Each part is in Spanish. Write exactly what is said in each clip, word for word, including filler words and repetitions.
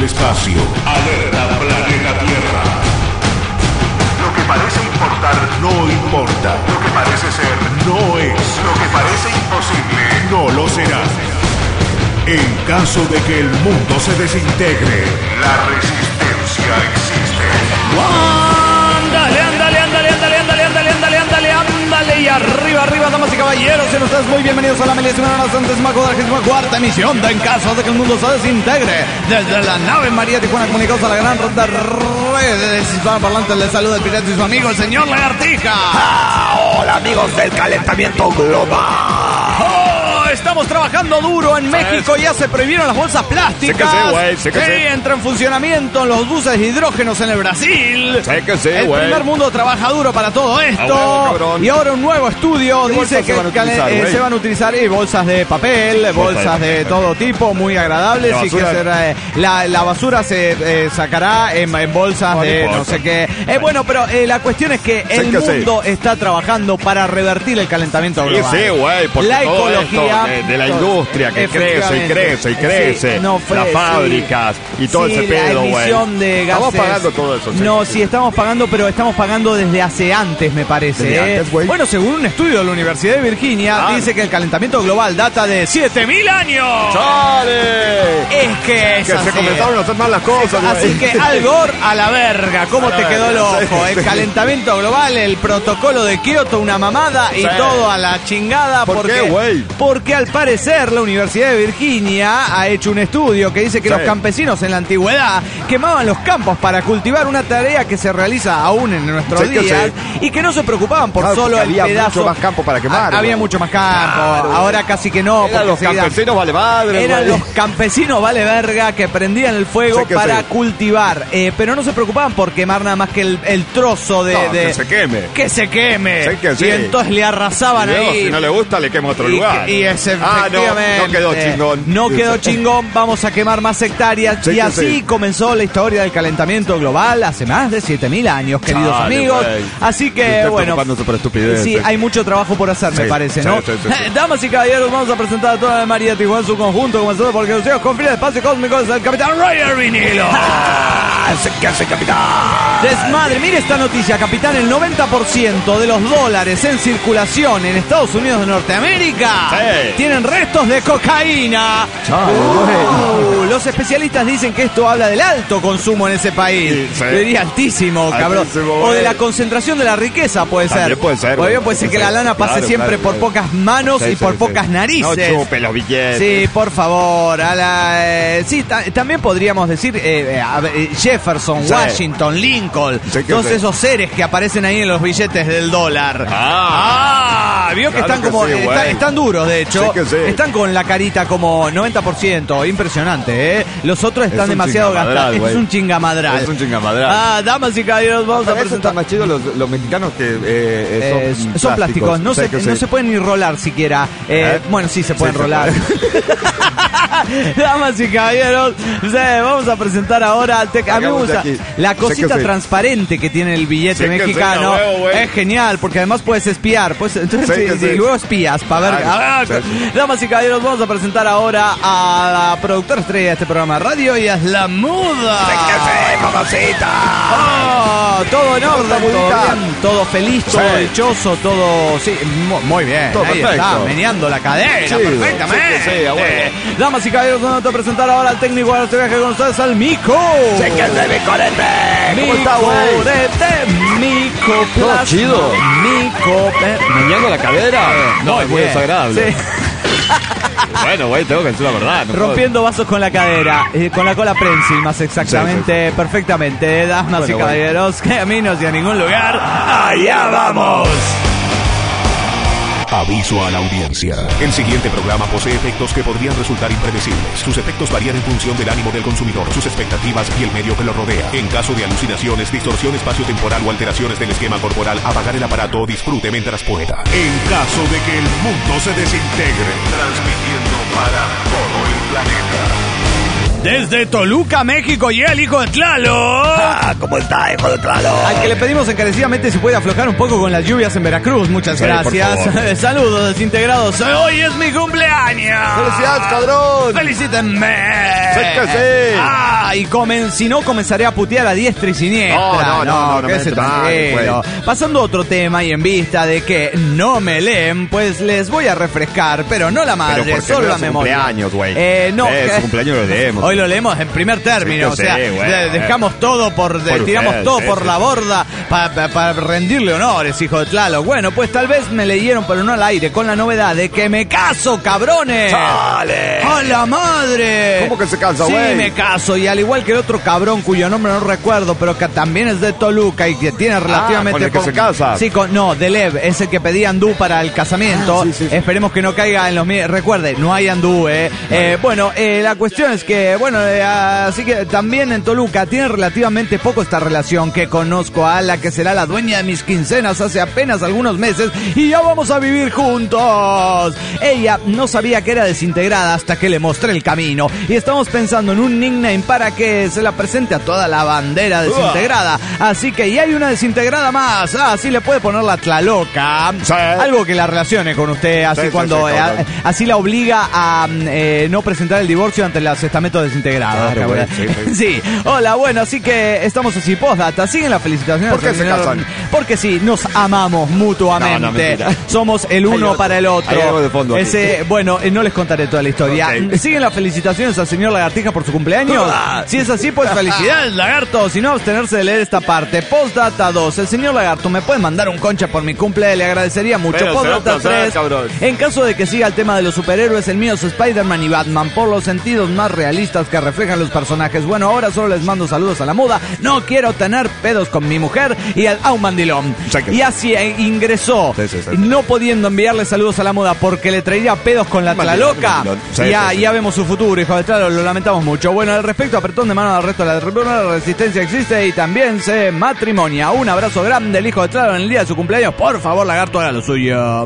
espacio. Alerta planeta Tierra. Lo que parece importar no importa. Lo que parece ser no es. Lo que parece imposible no lo será. En caso de que el mundo se desintegre, la resistencia existe. Ándale, ándale, ándale, ándale, ándale, ándale, ándale, ándale, ándale. Y arriba, arriba, damas y caballeros, sean ustedes muy bienvenidos a la milésima centésima cuadragésima cuarta emisión de En caso de que el mundo se desintegre. Desde la nave María Tijuana comunicados a la gran red de redes hispanoparlantes, les saluda el pirata y su amigo, el señor Lagartija. Ah, hola amigos del calentamiento global. Oh, estamos trabajando duro en México, ya se prohibieron las bolsas plásticas. Sé que sí, güey, sé que sí, sí. entra en funcionamiento los buses de hidrógenos en el Brasil. Sé que sí, El güey. primer mundo trabaja duro para todo esto. Ah, bueno, y ahora un nuevo estudio ¿Qué dice bolsas que se van a cal- utilizar, eh, güey? se van a utilizar eh, bolsas de papel, bolsas de todo tipo, muy agradables. La Y que basura- será, eh, la, la basura se eh, sacará en, en bolsas No, no de importa. no sé qué. Eh, bueno, pero eh, la cuestión es que el que sí. mundo está trabajando para revertir el calentamiento Sí, global. sí, güey, porque la todo ecología esto de, de la todo- industria que crece y efectivamente. crece y crece, Sí, no, fue- las sí. fábricas y todo Sí, ese pedo, la güey. emisión de gases. Estamos pagando todo eso. sí. No, sí, estamos pagando, pero estamos pagando desde hace antes, me parece. Desde ¿eh? antes, güey. Bueno, según un estudio de la Universidad de Virginia, Ah. dice que el calentamiento global data de siete mil años. ¡Chale! Es que es Que se así. comenzaron a hacer mal las cosas, güey. Así que Al Gore a la verga, ¿cómo A la te quedó el verga, ojo? sí, El sí. calentamiento global, el protocolo de Kioto, una mamada y Sí. todo a la chingada. ¿Por porque, qué, güey? Porque al parecer la Universidad de Virginia ha hecho un estudio que dice que Sí. los campesinos en la antigüedad quemaban los campos para cultivar una tarea que se realiza aún en nuestros Sí, que días sí. y que no se preocupaban por Claro, solo porque el había pedazo. mucho más campo para quemar, Ah, había güey. mucho más campo. Claro. Ahora casi que no. Eran porque los enseguida- campesinos vale madre, eran güey. los campesinos vale verga que prendían el fuego Sí que para sí. cultivar, eh, pero no se preocupaban por quemar nada más que el, el trozo de, No, de- que se queme. que se queme. Sí que sí. Y entonces le arrasaban Y luego, ahí. si no le gusta, le quema otro Y, lugar. que- y ese, Ah, no, efectivamente, no quedó chingón. No Dice. quedó chingón, vamos a quemar más hectáreas. Sí y que así sí. comenzó la historia del calentamiento global hace más de siete mil años, queridos Chale, amigos. güey. Así que, Usted bueno. preocupándose por estupideces. Sí, hay mucho trabajo por hacer, me Sí, parece, sí, ¿no? sí, sí, sí. Damas y caballeros, vamos a presentar a toda la María Tijuana en su conjunto, comenzando porque los hijos con fines de espacio cósmico es el capitán Roger Vinilo. Ah, ¿qué hace, capitán? Desmadre, mire esta noticia, capitán, el noventa por ciento de los dólares en circulación en Estados Unidos de Norteamérica Sí. tienen restos de cocaína. Chale, Uh, los especialistas dicen que esto habla del alto consumo en ese país. Sí, sí. Yo diría altísimo, cabrón. Altísimo, O de güey. la concentración de la riqueza, puede ser. También puede ser, O bien güey. puede ser Sí, que la sí. lana pase Claro, siempre claro, por claro. pocas manos Sí, y sí, por sí. pocas narices. No chupe los billetes. Sí, por favor. A la, eh, sí, ta- también podríamos decir eh, eh, a ver, eh, Jefferson, Sí. Washington, Lincoln, Sí, que todos sí. esos seres que aparecen ahí en los billetes del dólar. Ah. Ah, vio que Claro están que como sí, eh, güey. están, están duros, de hecho. Sí que sí. Están con la carita como noventa por ciento, impresionante, ¿eh? Los otros están un demasiado chingamadral, gastados. güey. Es un chingamadral. Es un chingamadral. Ah, damas y caballeros, vamos a Eso está presentar. más chido los, los mexicanos que eh, Eh, son, son plásticos, no, Sí, se, que no sí. se pueden ni rolar siquiera. Eh, ¿Eh? Bueno, sí se pueden Sí, se rolar. Damas y caballeros, sí, vamos a presentar ahora. al tec- a mí me Sacamos de gusta aquí. la Sé que cosita sí. transparente que tiene el billete Sé que sí, mexicano. a huevo, güey. Es genial, porque además puedes espiar. Pues, entonces, Sé que sí, sí. y luego espías para ver. Claro, Ah, sí, sí. Damas y caballeros, vamos a presentar ahora a la productora estrella de este programa de radio y es la muda. Sé que sí, mamacita. Oh, todo en orden, todo bonita. bien, todo feliz, todo Sí. dichoso, todo... Sí, mu- muy bien, Todo ahí perfecto. está, meneando la cadera, Sí, perfectamente. sí que sí, a huevo. Damas y caballeros, vamos a presentar ahora al técnico de este viaje con ustedes, al Mico. Sé que se me conecte. ¿Cómo está, Mico güey? de té, Mico Todo Plasma. chido. Mico eh, ¿Meñando la cadera? No, muy es muy bien. desagradable. Sí. Bueno, güey, tengo que decir la verdad. no puedo- Rompiendo vasos con la cadera, eh, con la cola prensil más exactamente, Sí, perfectamente, damas Bueno, y caballeros, que a mí no sea a ningún lugar, ¡Allá vamos! Aviso a la audiencia. El siguiente programa posee efectos que podrían resultar impredecibles. Sus efectos varían en función del ánimo del consumidor, sus expectativas y el medio que lo rodea. En caso de alucinaciones, distorsión espaciotemporal o alteraciones del esquema corporal, apagar el aparato o disfrute mientras pueda. En caso de que el mundo se desintegre, transmitiendo para todo el planeta. Desde Toluca, México, llega el hijo de Tlalo. Ah, ¿cómo está, hijo de Tlalo? Al que le pedimos encarecidamente si puede aflojar un poco con las lluvias en Veracruz. Muchas Sí, por gracias. favor. Saludos desintegrados. Hoy es mi cumpleaños. ¡Felicidades, cabrón! ¡Felicítenme! ¡Sé que sí! Ah, Ah, y comen, si no, comenzaré a putear a diestra y siniestra. No, no, no, no, no quédese me tranquilo. pues. Pasando a otro tema y en vista de que no me leen, pues les voy a refrescar, pero no la madre, Pero porque solo no la es su memoria. cumpleaños, güey. Eh, no. Eh, su cumpleaños lo leemos. Hoy lo leemos en primer término, Sí, o sea, sí, güey. de- dejamos todo por, de- Por tiramos usted, todo sí, por sí, la sí. borda para pa, pa rendirle honores, hijo de Tlaloc. Bueno, pues tal vez me leyeron, pero no al aire, con la novedad de que me caso, cabrones. ¡Sale! ¡A la madre! ¿Cómo que se casa, Sí, güey? me caso, y al igual que el otro cabrón cuyo nombre no recuerdo, pero que también es de Toluca y que tiene relativamente... ¿con el que poco- se casa? Sí, con, no, de Lev, es el que pedía andú para el casamiento. Ah, sí, sí, sí. Esperemos que no caiga en los... mi- Recuerde, no hay andú, eh. Eh, bueno, eh, la cuestión es que, bueno, eh, así que también en Toluca tiene relativamente poco esta relación, que conozco a la que será la dueña de mis quincenas hace apenas algunos meses y ya vamos a vivir juntos. Ella no sabía que era desintegrada hasta que le mostré el camino y estamos pensando en un nickname para que se la presente a toda la bandera desintegrada. Así que ya hay una desintegrada más. Ah, así le puede poner la Tlaloca. Sí. Algo que la relacione con usted, así Sí, sí, cuando sí, eh, cabrón. así la obliga a eh, no presentar el divorcio ante los estamentos desintegrados. Claro, cabrón. güey, sí, sí. Sí, hola, bueno, así que estamos así, postdata, siguen las felicitaciones. ¿Por qué al se señor- casan? Porque sí, nos amamos mutuamente. No, no, mentira. Somos el Hay uno otro. para el otro. Hay algo de fondo aquí. Ese, bueno, eh, no les contaré toda la historia. Ok. Siguen las felicitaciones al señor Lagartija por su cumpleaños. Ah. Si es así, pues felicidades, Lagarto. Si no, abstenerse de leer esta parte. Postdata dos, el señor Lagarto me puede mandar un concha por mi cumple, le agradecería mucho. Pero será un Postdata placer, tres, cabrón. en caso de que siga el tema de los superhéroes, el mío es Spider-Man y Batman, por los sentidos más realistas que reflejan los personajes. Bueno, ahora solo les mando saludos a la muda. No quiero tener pedos con mi mujer y al a un mandilón. Sí, que Y sí. así eh, ingresó, Sí, sí, sí. no pudiendo enviarle saludos a la muda porque le traería pedos con la Mandilón, Tlaloca. mandilón. Sí, ya, sí, sí. ya vemos su futuro, hijo de Tlaloc, lo lamentamos mucho. Bueno, al respecto, apretón de mano al resto de la tribuna, la resistencia existe y también se matrimonia. Un abrazo grande, el hijo de Tlaloc en el día de su cumpleaños. Por favor, Lagarto, haga lo suyo.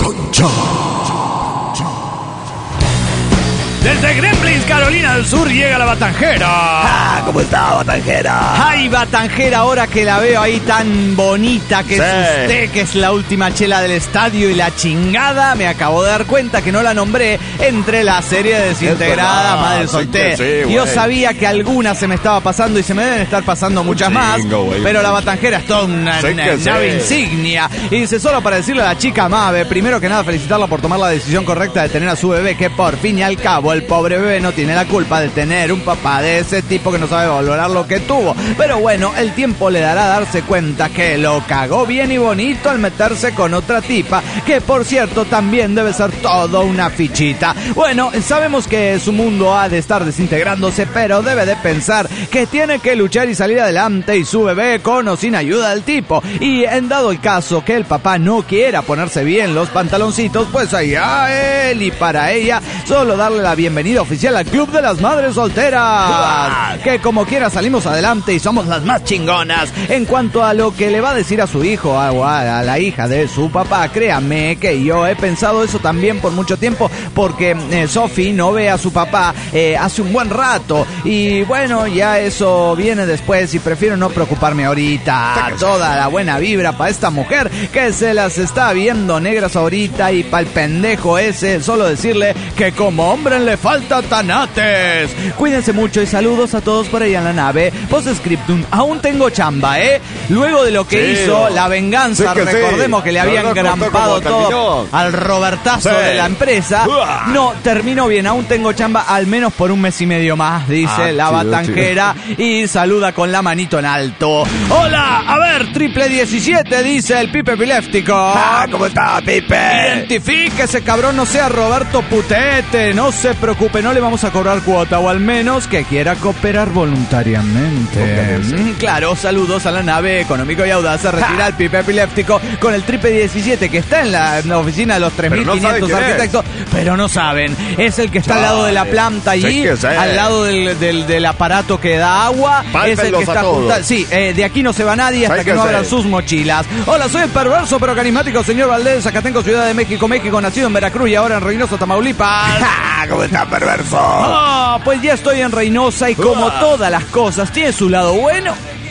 Desde Gremlins, Carolina del Sur, llega la Batanjera. Ah, ¿cómo está, Batanjera? Ay, Batanjera, ahora que la veo ahí tan bonita que Sí. es usted, que es la última chela del estadio y la chingada, me acabo de dar cuenta que no la nombré entre la serie desintegrada, Es verdad, Madre sí Soltera. que sí, güey. Yo sabía que alguna se me estaba pasando y se me deben estar pasando muchas Un más, chingo, güey. pero la Batanjera es toda una, Sí una que sí. nave insignia. Y dice, solo para decirle a la chica Mabe, primero que nada felicitarla por tomar la decisión correcta de tener a su bebé, que por fin y al cabo el pobre bebé no tiene la culpa de tener un papá de ese tipo que no sabe valorar lo que tuvo. Pero bueno, el tiempo le dará a darse cuenta que lo cagó bien y bonito al meterse con otra tipa, que por cierto también debe ser todo una fichita. Bueno, sabemos que su mundo ha de estar desintegrándose, pero debe de pensar que tiene que luchar y salir adelante, y su bebé con o sin ayuda del tipo. Y en dado el caso que el papá no quiera ponerse bien los pantaloncitos, pues allá él, y para ella solo darle la bienvenida oficial al Club de las Madres Solteras, que como quiera salimos adelante y somos las más chingonas. En cuanto a lo que le va a decir a su hijo o a, a la hija de su papá, créanme que yo he pensado eso también por mucho tiempo, porque eh, Sophie no ve a su papá eh, hace un buen rato, y bueno, ya eso viene después y prefiero no preocuparme ahorita. Toda la buena vibra para esta mujer que se las está viendo negras ahorita, y para el pendejo ese solo decirle que como hombre le falta tanates. Cuídense mucho y saludos a todos por allá en la nave. Postscriptum, aún tengo chamba, ¿eh? Luego de lo que Sí, hizo no. la venganza, Sí que sí. recordemos que le No, habían no, grampado contó cómo todo terminó. al Robertazo Sí. de la empresa. Uah. No, terminó bien, aún tengo chamba al menos por un mes y medio más, dice Ah, la chido, Batanjera, y saluda con la manito en alto. Hola, a ver, triple diecisiete, dice el Pipe Epiléptico. Ah, ¿cómo está, Pipe? Identifíquese, cabrón, no sea Roberto Putete. No se preocupe, no le vamos a cobrar cuota, o al menos que quiera cooperar voluntariamente. Ok, sí. Mm, claro, saludos a la nave Económico y Audaz. Se retira el Pipe Epiléptico con el triple diecisiete que está en la, en la oficina de los tres mil Pero no saben quinientos quién es. arquitectos, pero no saben. Es el que está al lado de la Chale. planta allí, Sí que sé. al lado del, del, del aparato que da agua. Es el Pálpenlos que a está todos. junta- Sí, eh, de aquí no se va nadie hasta Sí que que no sé. abran sus mochilas. Hola, soy el perverso pero carismático señor Valdés, Zacatenco, Ciudad de México, México, nacido en Veracruz y ahora en Reynosa, Tamaulipas. Ah, ¿cómo está, perverso? Ah, pues ya estoy en Reynosa y como Uah. todas las cosas tiene su lado bueno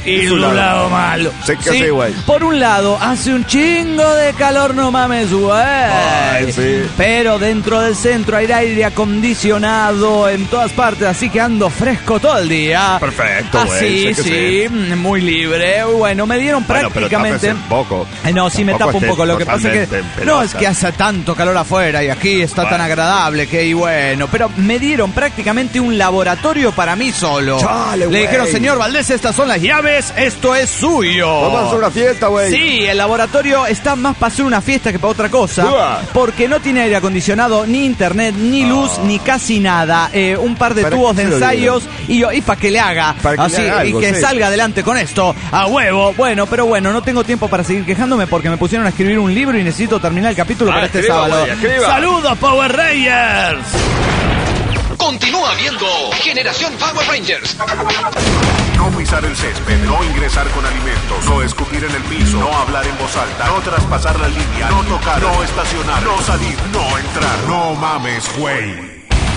y su lado, lado malo. Sí, que sí, güey. Por un lado, hace un chingo de calor, no mames, güey. Sí. Pero dentro del centro hay aire acondicionado en todas partes, así que ando fresco todo el día. Perfecto, güey. Así, sí, sí, muy libre. Bueno, me dieron bueno, prácticamente... pero un poco. Eh, no, sí me tapo un poco. Lo que pasa es que... No, es que hace tanto calor afuera y aquí está bueno. tan agradable que, y bueno, pero me dieron prácticamente un laboratorio para mí solo. Chale, Le dijeron, señor Valdés, estas son las llaves, esto es suyo. Vamos a hacer una fiesta, güey. Sí, el laboratorio está más para hacer una fiesta que para otra cosa. Uah. Porque no tiene aire acondicionado, ni internet, ni luz, oh. ni casi nada. Eh, un par de tubos de ensayos y, y para que le haga. Para que así, le haga algo, y que sí. salga adelante con esto, a huevo. Bueno, pero bueno, no tengo tiempo para seguir quejándome porque me pusieron a escribir un libro y necesito terminar el capítulo ah, para este escriba, sábado. Wey, ¡saludos, Power Rangers! Continúa viendo Generación Power Rangers. No pisar el césped, no ingresar con alimentos, no escupir en el piso, no hablar en voz alta, no traspasar la línea, no tocar, no estacionar, no salir, no entrar. No mames, güey.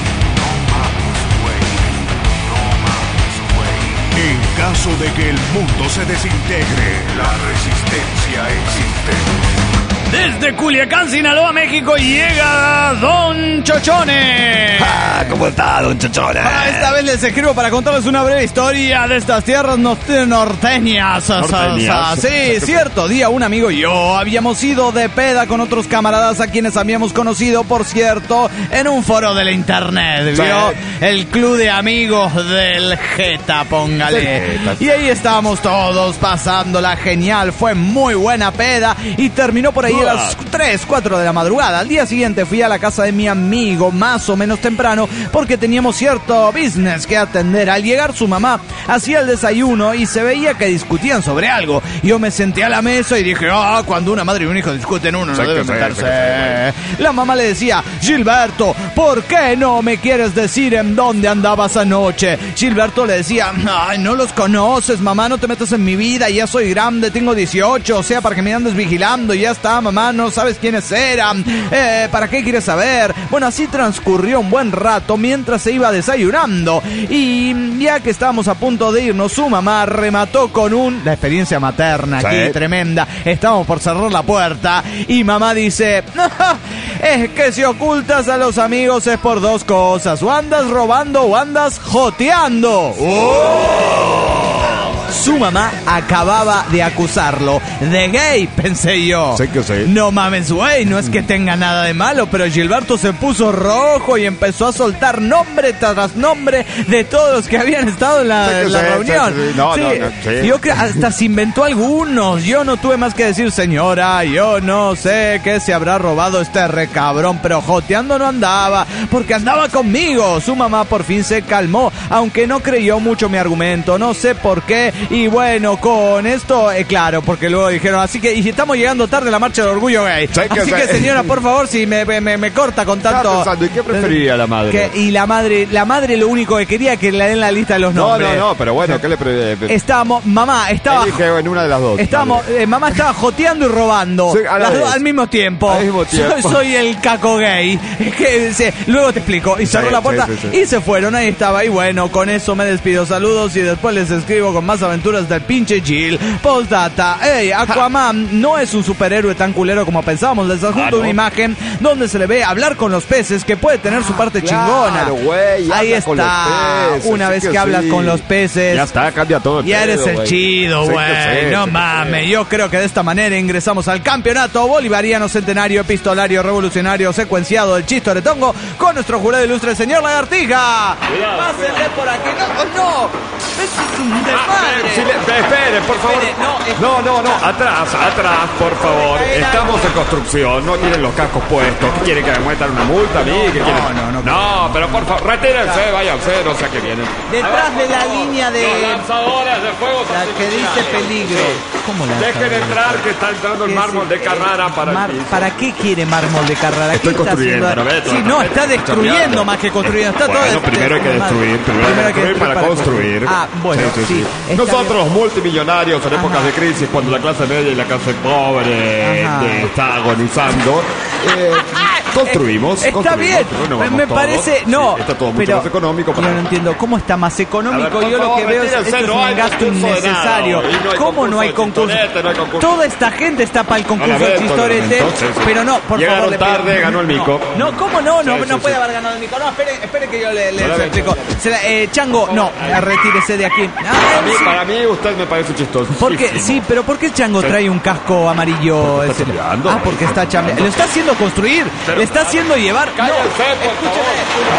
En caso de que el mundo se desintegre, la resistencia existe. Desde Culiacán, Sinaloa, México, llega Don Chochone. Ah, ¿cómo está, Don Chochone? Ah, esta vez les escribo para contarles una breve historia de estas tierras norteñas. norteñas. Sí, cierto día un amigo y yo habíamos ido de peda con otros camaradas a quienes habíamos conocido, por cierto, en un foro de la internet, ¿vio? Sí. El club de amigos del Jeta, póngale. Sí, y ahí estábamos todos pasándola genial, fue muy buena peda y terminó por ahí a las tres, cuatro de la madrugada. Al día siguiente fui a la casa de mi amigo más o menos temprano porque teníamos cierto business que atender. Al llegar su mamá hacía el desayuno y se veía que discutían sobre algo. Yo me senté a la mesa y dije, ah, oh, cuando una madre y un hijo discuten uno no debe meterse. La mamá le decía, Gilberto, ¿por qué no me quieres decir en dónde andabas anoche? Gilberto le decía, ay, no los conoces, mamá, no te metas en mi vida, ya soy grande, tengo dieciocho, o sea, para que me andes vigilando, ya está, mamá, no sabes quiénes eran, eh, ¿para qué quieres saber? Bueno, así transcurrió un buen rato mientras se iba desayunando y ya que estábamos a punto de irnos, su mamá remató con un... La experiencia materna aquí, sí. Tremenda. Estábamos por cerrar la puerta y mamá dice, es que si ocultas a los amigos es por dos cosas, o andas robando o andas joteando. ¡Oh! Su mamá acababa de acusarlo de gay, pensé yo. Sí que sí. No mames, güey, no es que tenga nada de malo, pero Gilberto se puso rojo y empezó a soltar nombre tras nombre de todos los que habían estado en la, sí en la sí, reunión. Sí, sí. No, sí. No, no, sí. Yo creo hasta se inventó algunos. Yo no tuve más que decir, señora, yo no sé qué se habrá robado este recabrón, pero joteando no andaba, porque andaba conmigo. Su mamá por fin se calmó, aunque no creyó mucho mi argumento, no sé por qué. Y bueno, con esto, eh, claro, porque luego dijeron, así que, y si estamos llegando tarde a la marcha del orgullo gay. Sí, que así sé. que, señora, por favor, si me, me, me corta con tanto... ¿Y qué prefería la madre? Que, y la madre, la madre lo único que quería que le den la lista de los nombres. No, no, no, pero bueno, ¿qué le prefería? Estábamos, mamá, estaba... Elige en una de las dos. Estábamos, eh, mamá estaba joteando y robando. Sí, las dos al mismo tiempo. Al mismo tiempo. Soy, soy el caco gay. Que, sí, luego te explico. Y cerró sí, la puerta sí, sí, sí. y se fueron, ahí estaba. Y bueno, con eso me despido. Saludos y después les escribo con más aventuras del pinche Jill. Postdata. Ey, Aquaman no es un superhéroe tan culero como pensábamos. Les adjunto claro. una imagen donde se le ve hablar con los peces, que puede tener su parte claro, chingona. Wey, ahí está. Con los peces, una vez que, que hablas sí. con los peces. Ya está, cambia todo. Ya eres pedo, el wey. chido, güey. Sí no mames. Yo creo que de esta manera ingresamos al campeonato bolivariano centenario epistolario revolucionario secuenciado del Chistoretongo con nuestro jurado ilustre, el señor Lagartija. Pásenle por aquí. No, no. Eso es un desmadre. Sí, espere, por favor. Espere, no, no, no, no, atrás, atrás, por favor. Estamos en construcción, no tienen los cascos puestos. ¿Qué quieren que me muestran una multa a mí? ¿Qué no, quieren? no, no, no, pero por favor, retírense, váyanse, no sé a qué vienen. Detrás de la línea de... Los lanzadores de fuego. La que dice peligro. Sí. ¿Cómo la Dejen entrar, que está entrando el mármol de Carrara para Mar, el piso. ¿Para qué quiere mármol de Carrara? Estoy construyendo. Está haciendo... Sí, no, está destruyendo más que construyendo. Está bueno, todo primero hay que destruir, primero, primero hay que destruir para, para construir. Ah, bueno, sí. sí, sí. sí. Nosotros los multimillonarios en Ajá. épocas de crisis, cuando la clase media y la clase pobre eh, está agonizando, eh, Construimos. Está construimos, bien, no vamos me todos. parece... No, Sí, está todo mucho pero más económico. Para... yo no entiendo, ¿cómo está más económico? A ver, por yo lo favor, que veo es, retírense, esto es no un hay gasto concurso de innecesario. nada, y no hay ¿Cómo no hay concurso concurso? de chistorete, no hay concurso. Toda esta gente está para el concurso de Lamento, chistorete, entonces, sí. pero no, por Llegaron favor... le pido- tarde, ganó el mico. No, no, ¿cómo no? No, Sí, no sí, puede sí. haber ganado el mico. No, espere, espere que yo le, le Hola, explico. Se la- eh, Chango, no, retírese de aquí. Ah, Para mí, sí. para mí usted me parece chistoso. Porque, sí, pero ¿por qué Chango Sí. trae un casco amarillo? Porque está ese? chambeando. Ah, porque está chambeando. Lo está haciendo construir, Pero- le está haciendo llevar. Cállense, no, por escúcheme.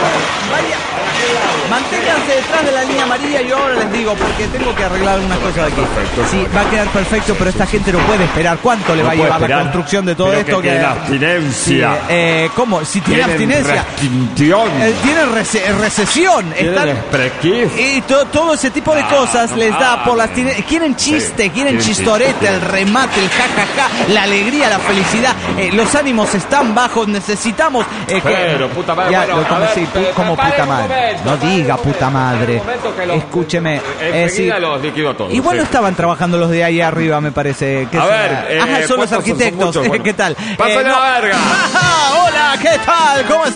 Vaya, manténganse detrás de la línea amarilla. Yo ahora les digo, porque tengo que arreglar algunas cosas aquí. perfecto. Sí, va a quedar perfecto, pero esta gente no puede esperar. ¿Cuánto le va a No puede llevar la esperar. construcción de todo Pero esto? que tiene abstinencia. Sí, eh, ¿Cómo? Si tiene Tienen abstinencia. restricción. Eh, tiene rece- recesión. Tienen Están, esprequif. y to- todo ese tipo de cosas les da por las tine- quieren chiste, Sí, quieren quieren chistorete, chiste. el remate, el jajaja, la alegría, la felicidad. Eh, los ánimos están bajos, necesitamos eh, que- Pero, puta madre, Ya, bueno, lo- como, a ver, sí, pero- como paren puta un madre. momento, No paren diga un puta momento, madre. paren un momento que los- Escúcheme. eh, sí. Enseguida los liquido a todos. Igual no sí. estaban trabajando los de ahí arriba, me parece. ¿Qué A será? ver, eh, Ajá, son los ¿cuántos son? arquitectos. Son muchos, bueno. ¿Qué tal? Pásenle no- la verga. Ajá, hola, ¿qué tal? ¿Cómo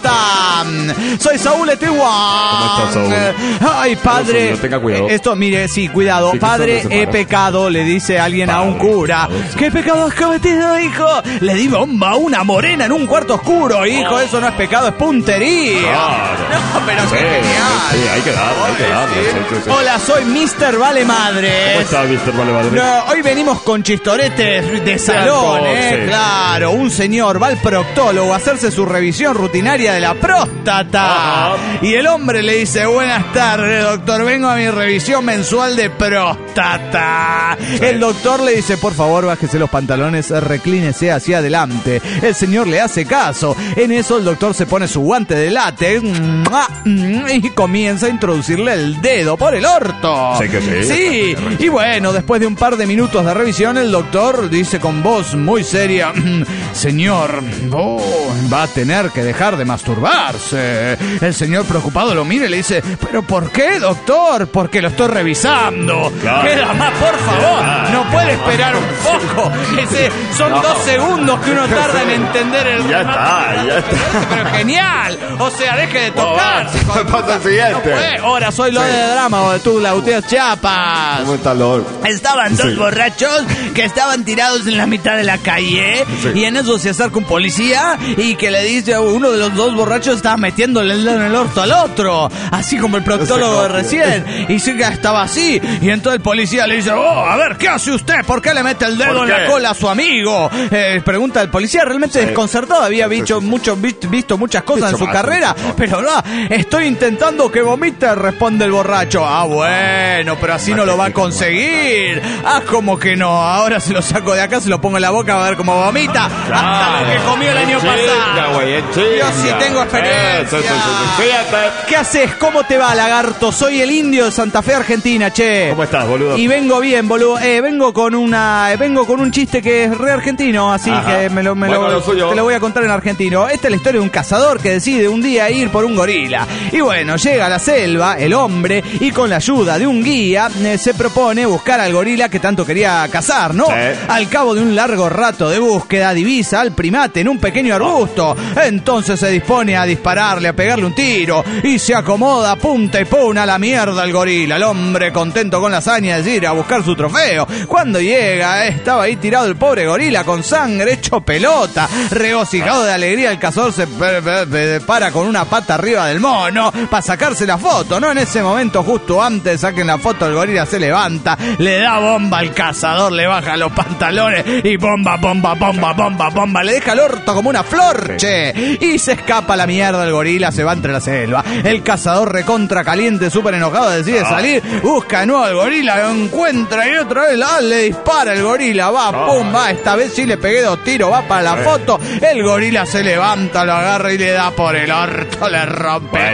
están? Soy Saúl Etehuán. ¿Cómo estás, Saúl? Ay, padre. Saúl, tenga cuidado. Eh, Esto, mire, sí, cuidado. Sí, que Padre, solo se he para. pecado, le dice alguien a un Padre, cura. pecado, sí. ¿Qué pecado has cometido, hijo? Le di bomba a una morena en un cuarto oscuro, hijo. Eso no es pecado, es puntería. Claro. No, pero Sí, qué genial. sí, hay que darle, hay que Oye, darle, sí. sí, sí, sí. Hola, soy mister Vale Madre. ¿Cómo está, mister Vale Madre? No, hoy venimos con chistoretes de salón, ¿eh? sí. Claro, un señor va al proctólogo a hacerse su revisión rutinaria de la próstata. Ajá. Y el hombre le dice, buenas tardes, doctor, vengo a mi revisión mensual de próstata. El doctor le dice, por favor, bájese los pantalones, reclínese hacia adelante. El señor le hace caso. En eso el doctor se pone su guante de látex y comienza a introducirle el dedo por el orto. Sí que sí. Sí, y bueno, después de un par de minutos de revisión, el doctor dice con voz muy seria, señor, oh, va a tener que dejar de masturbarse. El señor preocupado lo mira y le dice, ¿pero por qué, doctor? Porque lo estoy revisando. Claro. Queda más, por favor, no puede esperar un poco. Ese, son No. dos segundos que uno tarda en entender el Ya remate. está, ya está. Pero genial, o sea, deje de tocar. Bueno, pasa el siguiente. No puede. Ahora soy lo Sí. de drama o de tu Lauteo Chiapas. ¿Cómo está, Lord? Estaban dos Sí. borrachos que estaban tirados en la mitad de la calle Sí. y en eso se acerca un policía y que le dice a uno de los dos borrachos estaba metiéndole el dedo en el orto al otro, así como el proctólogo de recién, y sí que estaba así, y entonces el policía le dice, oh, a ver, ¿qué hace usted? ¿Por qué le mete el dedo ¿Por en la qué? cola a su amigo? Eh, pregunta el policía, realmente Sí. desconcertado, había Sí, sí, visto, sí. mucho, visto, visto muchas cosas Mucho en su más, carrera, mucho más. pero no, estoy intentando que vomite, responde el borracho. Ah, bueno, pero así no lo va a conseguir. Ah, como que no. Ahora se lo saco de acá, se lo pongo en la boca, va a ver cómo vomita. Hasta lo que comió el año Chinga, pasado. güey, en Yo sí chinga. tengo experiencia. Eso, eso, eso, fíjate. ¿Qué haces? ¿Cómo te va, lagarto? Soy el indio de Santa Fe, Argentina, che. ¿Cómo estás, boludo? Y vengo bien, boludo. Eh, vengo con una, eh, vengo con un chiste que es re argentino, así Ajá. que me lo, me Bueno, lo- lo suyo. te lo voy a contar en argentino. Esta es la historia de un cazador que decide un día ir por un gorila. Y bueno, llega a la selva, el hombre, y con la ayuda de un guía eh, se propone buscar al gorila que tanto quería cazar, ¿no? Sí. Al cabo de un largo rato de búsqueda, divisa al primate en un pequeño arbusto. Entonces se dispone a dispararle, a pegarle un tiro, y se acomoda, punta y pum, a la mierda el gorila. El hombre, contento con la hazaña de ir a buscar su trofeo. Cuando llega, eh, estaba ahí tirado el pobre gorila con sangre hecho pelota. Regocijado de alegría, el cazador se pe- pe- pe- para con una pata arriba del mono para sacarse la foto, ¿no? En ese momento, justo antes de saquen la foto, el gorila se levanta, le da bomba al cazador, le baja los pantalones y bomba, bomba, bomba, bomba, bomba. Le deja el orto como una flor, che. Y se escapa la mierda el gorila, se va entre la selva. El cazador recontra caliente, súper enojado, decide salir, busca de nuevo al gorila, lo encuentra y otra vez ah, le dispara el gorila, va, pum, va, esta vez sí le pegué dos tiros, va para la foto, el gorila se levanta, lo agarra y le da por el orto, le rompe, Bueno, queda bueno,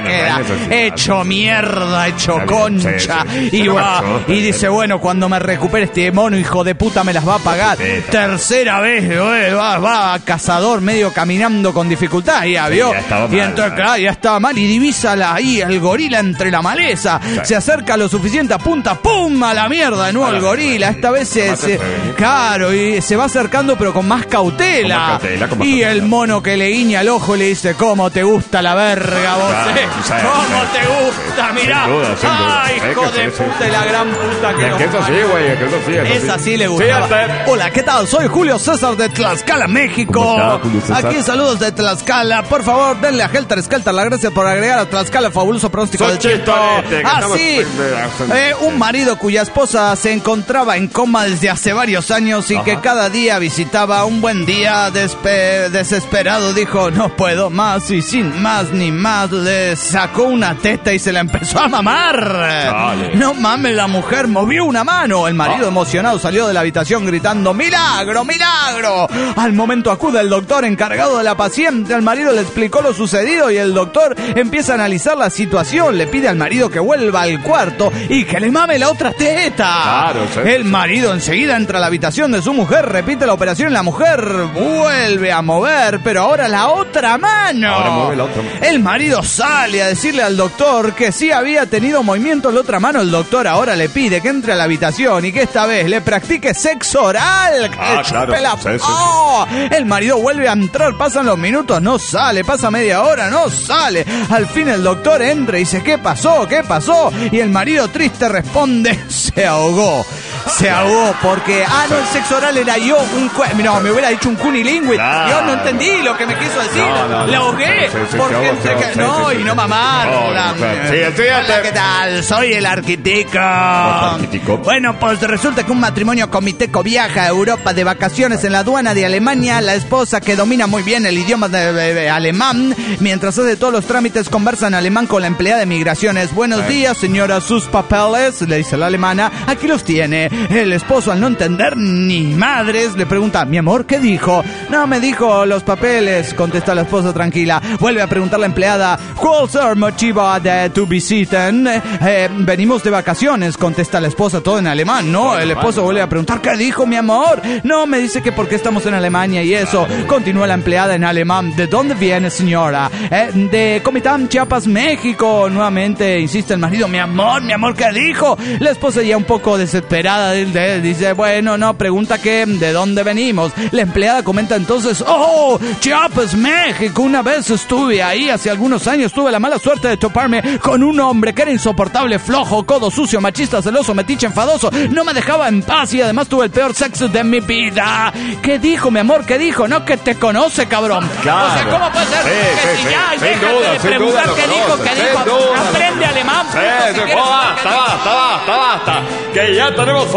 necesidad. hecho mierda, hecho Está bien, concha. sí, sí. Y Pero va, macho, y dice, bueno, cuando me recupere este mono, hijo de puta, me las va a pagar. Sí, sí. Tercera vez, eh, va, va, cazador medio caminando con dificultad, ya Sí, vio. ya estaba y mal, entonces, ¿no? claro, ya estaba mal. Y divisa la, ahí el gorila entre la maleza. Sí. Se acerca lo suficiente, apunta, ¡pum! A la mierda de nuevo A la el gorila. mierda. Esta vez se, Tomate se- prevenir. claro, y se va acercando, pero con más cautela. Con más cautela, con más y cautela. el mono que le guiña el ojo le dice, ¿cómo te gusta la verga, vos? Claro, eh? sí, ¿Cómo sí. te gusta? Sin Mirá. duda, sin duda. Ay, Es hijo que de sí, sí, puta sí. y la gran puta que Es nos que eso sí, parió. güey, es que eso sí. eso Esa sí. sí le gustaba. Fíjate. Hola, ¿qué tal? Soy Julio César de Tlaxcala, México. ¿Cómo está, Julio César? Aquí saludos de Tlaxcala. Por favor, denle a Helter Skelter las gracias por agregar a Tlaxcala el fabuloso pronóstico Son del tiempo. chistorete, que Ah, estamos- sí. Eh, un marido cuya esposa se encontraba en coma desde hace varios años y Ajá. que cada día visitaba. Un buen día despe- desesperado dijo, no puedo más, y sin más ni más le sacó una teta y se la empezó a mamar. Dale. No mames, la mujer movió una mano. El marido Ah. emocionado salió de la habitación gritando, ¡milagro, milagro! Al momento acude el doctor encargado de la paciente. Al marido le explicó lo sucedido y el doctor empieza a analizar la situación. Le pide al marido que vuelva al cuarto y que le mame la otra teta. Claro, sí, El sí. marido enseguida entra a la habitación de su mujer, repite la operación y la mujer vuelve a mover, pero ahora la otra mano. Ahora mueve la otra mano. El marido sale a decirle al doctor que sí había tenido movimiento en la otra mano. El doctor ahora le pide que entre a la habitación y que esta vez le practique sexo oral. Que Ah, le claro, chupe la- sí, sí, sí. ¡Oh! El marido vuelve a entrar, pasan los minutos, no sale, pasa media hora, no sale. Al fin el doctor entra y dice, ¿qué pasó? ¿Qué pasó? Y el marido triste responde, se ahogó. Se ahogó porque, ah, no, el sexo oral era yo, un cue- no, me hubiera dicho un cunilingüe. Claro. Yo no entendí lo que me quiso decir. No, no, no. Le ahogué Sí, sí, porque se ahogó, entre se ahogó, que- sí, no, sí, y sí. no mamarla. Oh, claro. Sí, sí, Hola, sí. ¿qué tal? Soy el arquitico. arquitico? Bueno, pues resulta que un matrimonio comiteco viaja a Europa de vacaciones en la aduana de Alemania. La esposa, que domina muy bien el idioma de, de- de alemán, mientras hace todos los trámites, conversa en alemán con la empleada de migraciones. Buenos Sí. días, señora, sus papeles, le dice la alemana. Aquí los tiene. El esposo, al no entender ni madres, le pregunta, mi amor, ¿qué dijo? No, me dijo los papeles, contesta la esposa tranquila. Vuelve a preguntar la empleada, ¿cuál es el motivo de tu visita? Eh, venimos de vacaciones, contesta la esposa, todo en alemán, ¿no? El esposo vuelve a preguntar, ¿qué dijo, mi amor? No, me dice que porque estamos en Alemania y eso. Continúa la empleada en alemán, ¿de dónde viene, señora? Eh, de Comitán, Chiapas, México. Nuevamente insiste el marido, mi amor, mi amor, ¿qué dijo? La esposa, ya un poco desesperada, de- de- dice, bueno, no, pregunta que, ¿de dónde venimos? La empleada comenta entonces, oh, Chiapas, México. Una vez estuve ahí hace algunos años, tuve la mala suerte de toparme con un hombre que era insoportable, flojo, codo, sucio, machista, celoso, metiche, enfadoso. No me dejaba en paz y además tuve el peor sexo de mi vida. ¿Qué dijo, mi amor? ¿Qué dijo? No, que te conoce, cabrón. Claro. O sea, ¿cómo puede ser Sí, que sí, si sí. ya Sin déjate duda, de sin preguntar duda lo qué dijo, conoce, qué sin dijo? duda lo Aprende conoce. alemán. Sí, puto, si sí, quieres saber basta, qué dijo. basta, basta, basta. Que ya tenemos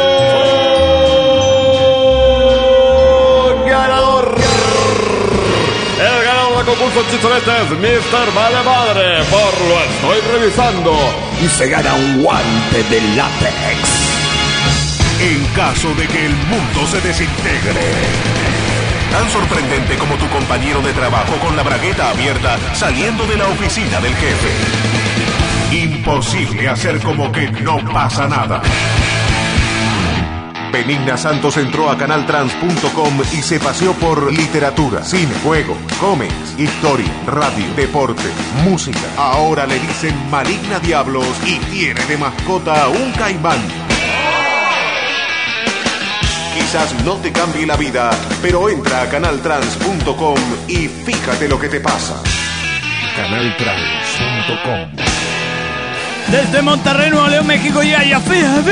un ganador. El ganador del concurso Chistorete es mister Vale Madre. Por lo estoy revisando. Y se gana un guante de látex. En caso de que el mundo se desintegre. Tan sorprendente como tu compañero de trabajo con la bragueta abierta saliendo de la oficina del jefe. Imposible hacer como que no pasa nada. Benigna Santos entró a canal trans punto com y se paseó por literatura, cine, juegos, cómics, historia, radio, deporte, música. Ahora le dicen Maligna Diablos y tiene de mascota un caimán. Quizás no te cambie la vida, pero entra a canal trans punto com y fíjate lo que te pasa. canal trans punto com. Desde Monterrey, Nuevo León, México, ya, ya,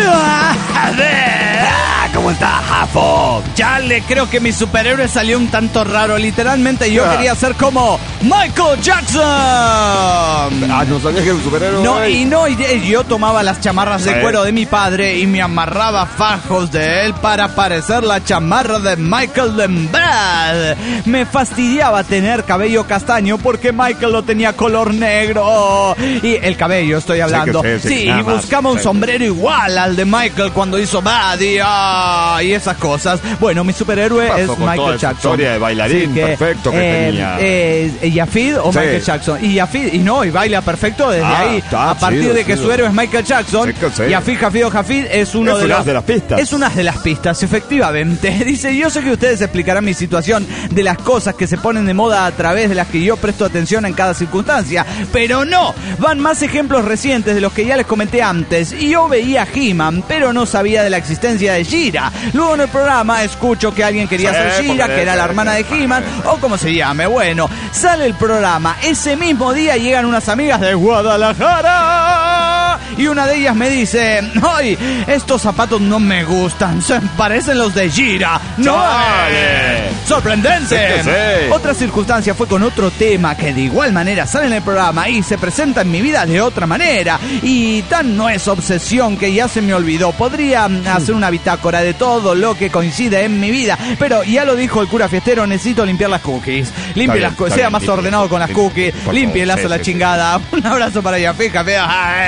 ¿cómo está, Jafo? Ya le creo que mi superhéroe salió un tanto raro. Literalmente yo Ah. quería ser como Michael Jackson. Ah, no sabía que era un superhéroe. No, y no, y de- yo tomaba las chamarras de Sí. cuero de mi padre y me amarraba fajos de él para parecer la chamarra de Michael Lembad. Me fastidiaba tener cabello castaño porque Michael lo tenía color negro. Y el cabello, estoy hablando. Sí, que sí, sí, Sí, nada y más, buscaba un sí. sombrero igual al de Michael cuando hizo Bad Dios. Ah, y esas cosas. Bueno, mi superhéroe es Michael Jackson. Historia de bailarín que, perfecto que eh, tenía. Eh, ¿Yafid o sí. Michael Jackson? Y Yafid, y no, y baila perfecto desde ah, ahí. Está, a partir chido, de que chido. su héroe es Michael Jackson. Sí que sí. Yafid, Jafid o Jafid es uno es de, unas los, de las pistas. Es una de las pistas, efectivamente. Dice, yo sé que ustedes explicarán mi situación de las cosas que se ponen de moda a través de las que yo presto atención en cada circunstancia. Pero no, van más ejemplos recientes de los que ya les comenté antes. Y yo veía He-Man, pero no sabía de la existencia de She-Ra. Luego en el programa escucho que alguien quería Sí, ser She-Ra, que era la hermana de He-Man, o como se llame. Bueno, sale el programa. Ese mismo día llegan unas amigas de Guadalajara y una de ellas me dice, ¡ay! Estos zapatos no me gustan, se parecen los de She-Ra. ¡No! ¡Chale! ¡Sorprendente! Sí que sí. Otra circunstancia fue con otro tema que de igual manera sale en el programa y se presenta en mi vida de otra manera. Y tan no es obsesión que ya se me olvidó. Podría hacer una bitácora de todo lo que coincide en mi vida, pero ya lo dijo el cura fiestero, necesito limpiar las cookies. Limpie las cookies, sea más limpio, ordenado limpio, con las cookies, límpielas a la sí, chingada. Sí, sí. Un abrazo para Yafika, feo.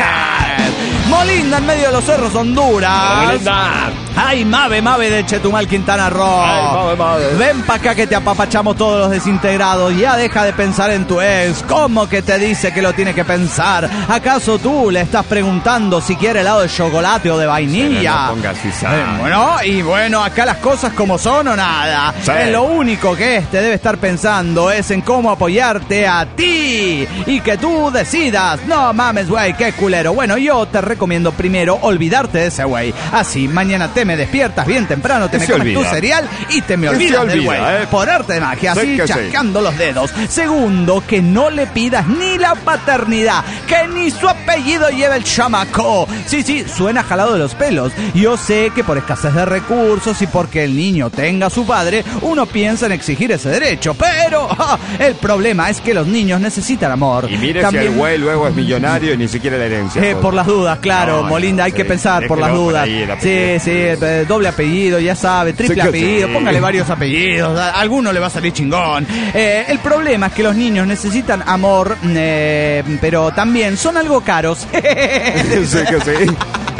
Molinda en medio de los cerros, Honduras. Molinda. Ay, Mave, Mave de Chetumal, Quintana Roo. Ay, Mave, Mave. Ven pa' acá que te apapachamos todos los desintegrados. Ya deja de pensar en tu ex. ¿Cómo que te dice que lo tiene que pensar? ¿Acaso tú le estás preguntando si quiere helado de chocolate o de vainilla? No pongas eh, bueno, y bueno, acá las cosas como son o nada. Sí. Eh, lo único que este debe estar pensando es en cómo apoyarte a ti. Y que tú decidas. No mames, güey, qué culero. Bueno, yo te recomiendo primero olvidarte de ese güey. Así, mañana te me despiertas bien temprano, te me comes olvida? tu cereal y te me olvidas olvida, del güey. Eh? Por arte de magia, así chasqueando sí. los dedos. Segundo, que no le pidas ni la paternidad, que ni su apellido lleve el chamaco. Sí, sí, suena jalado de los pelos. Yo sé que por escasez de recursos y porque el niño tenga a su padre, uno piensa en exigir ese derecho. Pero oh, el problema es que los niños necesitan amor. Y mire También, si el güey luego es millonario y ni siquiera la herencia. Eh, por las dudas, claro, no, Molinda, no, hay sí, que pensar por las dudas. Por sí, sí, eh, doble apellido, ya sabe, triple sí apellido, sí. Póngale varios apellidos, a alguno le va a salir chingón. Eh, el problema es que los niños necesitan amor, eh, pero también son algo caros. Sí que sí.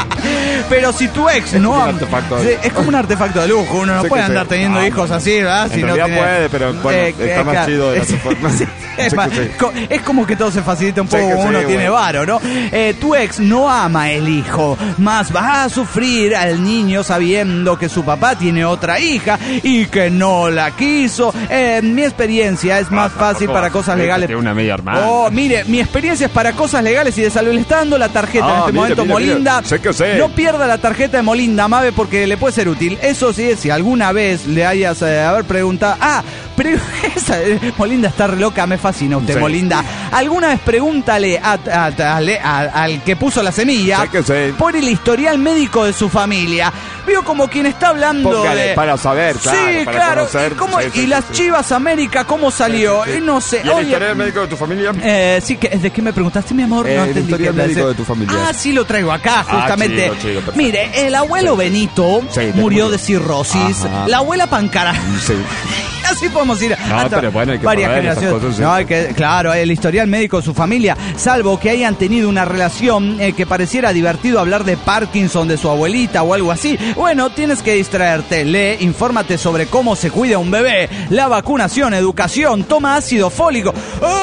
Pero si tu ex es no como un es, es como un artefacto de lujo, uno no sí puede andar teniendo no, hijos así, ¿verdad? En si realidad no tiene, puede, pero bueno, eh, está eh, más claro, chido de la forma. Sí, es, más, sí. es como que todo se facilita un poco, uno sí, tiene varo, ¿no? Eh, tu ex no ama el hijo, más va a sufrir al niño sabiendo que su papá tiene otra hija y que no la quiso. Eh, mi experiencia es más ah, fácil para cosas legales. Una media hermana. Oh, mire, mi experiencia es para cosas legales y de salud. Le está dando la tarjeta ah, en este mire, momento, mire, Molinda. Mire. Sé que sé. No pierda la tarjeta de Molinda, Mave, porque le puede ser útil. Eso sí, si alguna vez le hayas eh, haber preguntado, ah, pero esa, eh, Molinda está re loca, me fascina usted, sí. Molinda. Alguna vez pregúntale a, a, a, a, al que puso la semilla que sí. por el historial médico de su familia. Vio como quien está hablando Póngale, de... para saber, claro, sí, para claro. conocer. ¿Y, cómo, sí, sí, y sí, las sí. Chivas América, cómo salió? Sí, sí, sí. No sé. ¿Y el Oye, historial médico de tu familia? Eh, sí, que, ¿de qué me preguntaste, mi amor? Eh, no el entendí historial qué médico de tu familia. Ah, sí, lo traigo acá, justamente. Ah, chido, chido, mire, el abuelo sí. Benito sí, murió de cirrosis. Ajá. La abuela Pancara. Sí. Así podemos ir no, hasta pero bueno, hay que varias generaciones. Cosas, sí. No, hay que, claro, el historial médico de su familia, salvo que hayan tenido una relación eh, que pareciera divertido hablar de Parkinson de su abuelita o algo así. Bueno, tienes que distraerte. Lee, infórmate sobre cómo se cuida un bebé, la vacunación, educación, toma ácido fólico.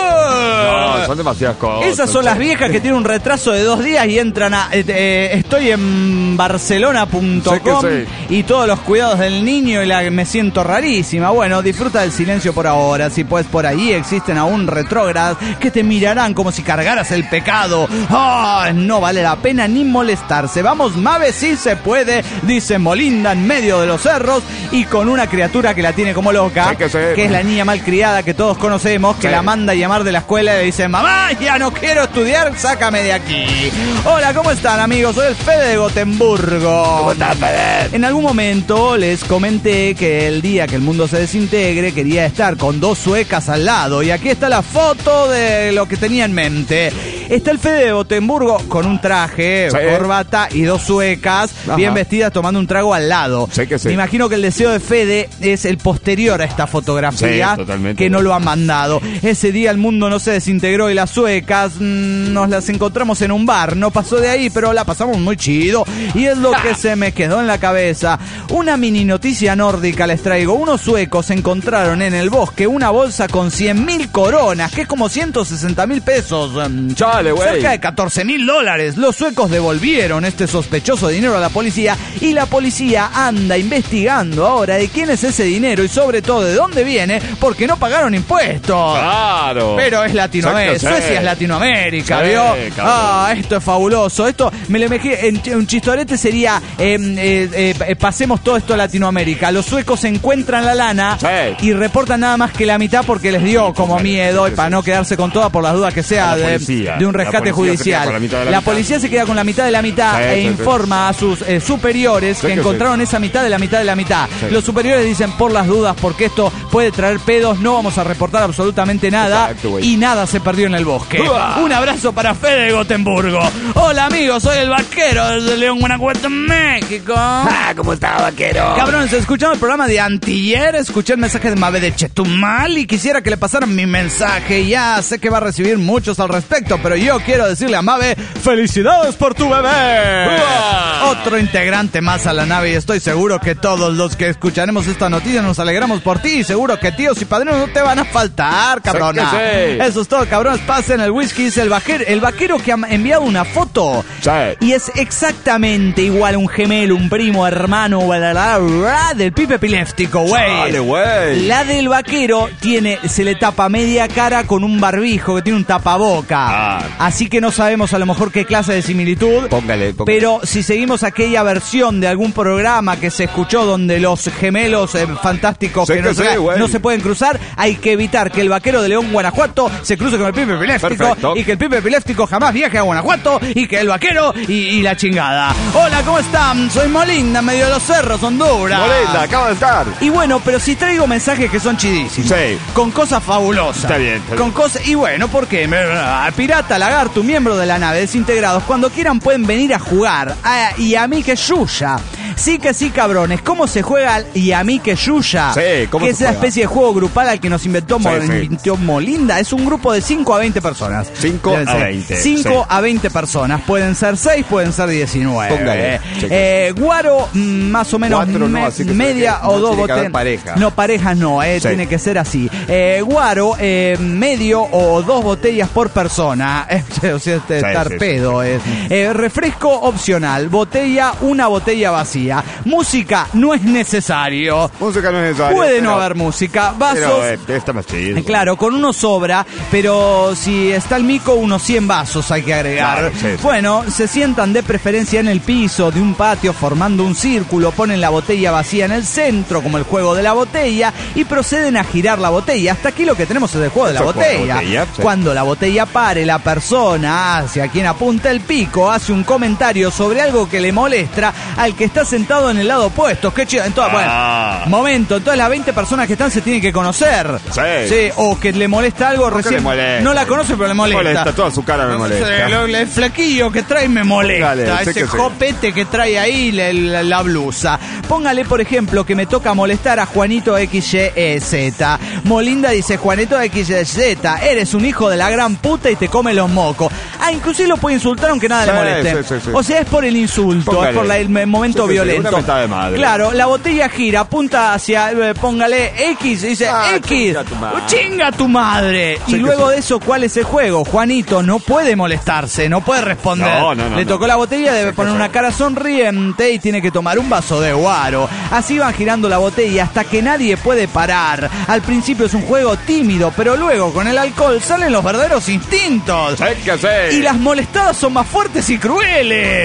¡Oh! No, son demasiadas cosas. Esas son las viejas que tienen un retraso de dos días y entran a... Eh, eh, estoy en barcelona punto com sí y todos los cuidados del niño y la, me siento rarísima. Bueno, disfruta del silencio por ahora. Si pues por ahí existen aún retrógradas que te mirarán como si cargaras el pecado. ¡Oh! No vale la pena ni molestarse. Vamos, Mave, sí se puede, dice Molinda en medio de los cerros y con una criatura que la tiene como loca, sí que, sí. que es la niña malcriada que todos conocemos, que sí. la manda a llamar de la escuela y le dice, mamá, ya no quiero estudiar, sácame de aquí. Hola, ¿cómo están, amigos? Soy el Fede de Gotemburgo. ¿Cómo estás, Fede? En algún momento les comenté que el día que el mundo se desintegre quería estar con dos suecas al lado y aquí está la foto de lo que tenía en mente. Está el Fede de Gotemburgo con un traje, sí. corbata y dos suecas, Ajá. bien vestidas, tomando un trago al lado. Sí que sí. Me imagino que el deseo de Fede es el posterior a esta fotografía, sí, totalmente. que no lo ha mandado. Ese día el mundo no se desintegró y las suecas mmm, nos las encontramos en un bar. No pasó de ahí, pero la pasamos muy chido. Y es lo que se me quedó en la cabeza. Una mini noticia nórdica les traigo. Unos suecos encontraron en el bosque una bolsa con cien mil coronas, que es como ciento sesenta mil pesos. Chale, güey. Cerca de catorce mil dólares. Los suecos devolvieron este sospechoso dinero a la policía y la policía anda investigando ahora de quién es ese dinero y sobre todo de dónde viene, porque no pagaron impuestos. Claro. Pero es Latinoamérica. Suecia es Latinoamérica, sí, ¿vio? Claro. Ah, esto es fabuloso. Esto, me lo imaginé, un chistorete sería, eh, eh, eh, pasemos todo esto a Latinoamérica. Los suecos encuentran la lana sí. y reportan nada más que la mitad porque les dio como miedo y para no quedarse con toda por las dudas que sea de, de un rescate judicial. La, la, la policía se queda con la mitad de la mitad sí, e sí, informa sí. a sus eh, superiores sí, que, que encontraron sí. esa mitad de la mitad de la mitad. Sí. Los superiores dicen por las dudas, porque esto puede traer pedos, no vamos a reportar absolutamente nada. Exacto, y nada se perdió en el bosque. ¡Uah! Un abrazo para Fede de Gotemburgo. Hola amigos, soy el vaquero desde León, Guanajuato, México. Ah, ¿cómo está, vaquero? Cabrones, escuchamos el programa de antier, escuché el mensaje de Mabe de Chetumal y quisiera que le pasaran mi mensaje. Ya sé que va a recibir muchos al respecto, pero yo quiero decirle a Mabe, felicidades por tu bebé. ¡Uah! Otro integrante más a la nave y estoy seguro que todos los que escucharemos esta noticia nos alegramos por ti y seguro que tíos y padrinos no te van a faltar, cabrona. Sí, sí. Eso es todo, cabrones. Pasen el whisky, es el vaquero, el vaquero que ha enviado una foto sí. y es exactamente igual a un gemelo, un primo, hermano bla, bla, bla, del Pipe Epiléptico, güey. La del vaquero tiene, se le tapa media cara con un barbijo que tiene un tapaboca. Ah. Así que no sabemos a lo mejor qué clase de similitud. Póngale, póngale. Pero si seguimos aquella versión de algún programa que se escuchó donde los gemelos eh, fantásticos sí que, que no, sí, no se pueden cruzar, hay que evitar que el vaquero de León, Guanajuato, se cruce con el Pipe Epiléptico. Perfecto. Y que el Pipe Epiléptico jamás viaje a Guanajuato y que el vaquero y, y la chingada. Hola, ¿cómo están? Soy Molinda, medio de los cerros, Honduras. Molinda, acaba de estar. Y bueno, pero si traigo mensajes que son chidísimos. Sí. Con cosas fabulosas. Está bien. Está bien. Con cosas. Y bueno, ¿por qué? Pirata, Lagarto, miembro de la nave, desintegrados, cuando quieran pueden venir a jugar. Ah, y a mí que Yuya. Sí que sí, cabrones. ¿Cómo se juega y a mí que Yuya? Sí, ¿cómo que se es la juega? especie de juego grupal al que nos inventó, sí, Mo- sí. inventó Molinda. Es un grupo de cinco a veinte personas. cinco a veinte. cinco sí. a veinte personas. Pueden ser seis, pueden ser diecinueve. Póngale. Eh, guaro, más o menos Cuatro, me, no, así que media que, o no dos botellas. Pareja. No, parejas no, eh, sí. tiene que ser así. Eh, guaro, eh, medio o dos botellas por persona. Eh, o sea, este sí, tarpedo sí, sí. es. Eh, refresco opcional. Botella, una botella vacía. Música no es necesario. Música no es necesario. Puede pero, no haber música. Vasos. Pero, eh, está más chido. Eh, claro, con uno sobra, pero si está el mico, unos cien vasos hay que agregar. Claro, sí, sí. Bueno, se sientan de preferencia en el piso de un patio formando un círculo, ponen la botella vacía en el centro, como el juego de la botella, y proceden a girar la botella. Hasta aquí lo que tenemos es el juego de la botella. botella sí. Cuando la botella pare, la persona hacia quien apunta el pico hace un comentario sobre algo que le molesta al que está sentado en el lado opuesto. Qué chido. Entonces, ah. bueno, momento, entonces las veinte personas que están se tienen que conocer. Sí. Sí, o que le molesta algo recién. No la conoce, pero le molesta. Me molesta, toda su cara me molesta. El, el flequillo que trae me molesta. Dale, ese que jopete sí. que trae ahí la, la, la blusa. Póngale, por ejemplo, que me toca molestar a Juanito X Y Z. Molinda dice, Juanito X Y Z, eres un hijo de la gran puta y te come los mocos. Ah, inclusive lo puede insultar aunque nada sí, le moleste. Sí, sí, sí. O sea, es por el insulto, póngale. es por la, el momento sí, violento. Una mentada de madre. Claro, la botella gira, apunta hacia, eh, póngale X, dice ah, X, chinga tu madre. Chinga tu madre. Sí, y luego sí. de eso, ¿cuál es el juego? Juanito no puede molestarse, no puede responder. No, no, no, Le tocó no. la botella, debe sí, poner sí. una cara sonriente y tiene que tomar un vaso de guaro. Así van girando la botella hasta que nadie puede parar. Al principio es un juego tímido, pero luego con el alcohol salen los verdaderos instintos. Sí, que sí. Y las molestadas son más fuertes y crueles.